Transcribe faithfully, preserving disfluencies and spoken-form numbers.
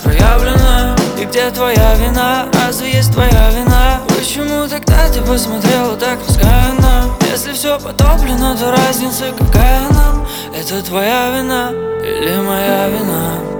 проявлено. И где твоя вина? Разве есть твоя вина? Почему тогда ты посмотрела так раскаянно? Если все потоплено, то разница какая нам? Это твоя вина или моя вина?